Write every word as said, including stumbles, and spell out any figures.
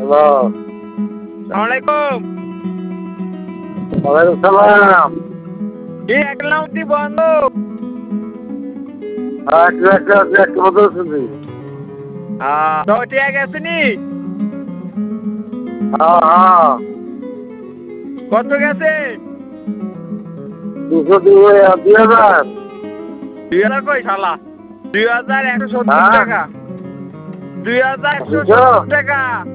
Hello. সালামালাইকুম। ওয়ালাইকুম সালাম। কি একলামতি বন্ধ? হ্যাঁ, একটু একটু একটু একটু মতো শুনছি। হ্যাঁ, তো ঠিক আছে নি? হ্যাঁ হ্যাঁ। কত গেছে? দুশো দুই দুই হাজার। দুই হাজার কই শালা? দুই হাজার একশো সত্তর হ্যাঁ টাকা। দুই হাজার একশো দুশো? সত্তর টাকা।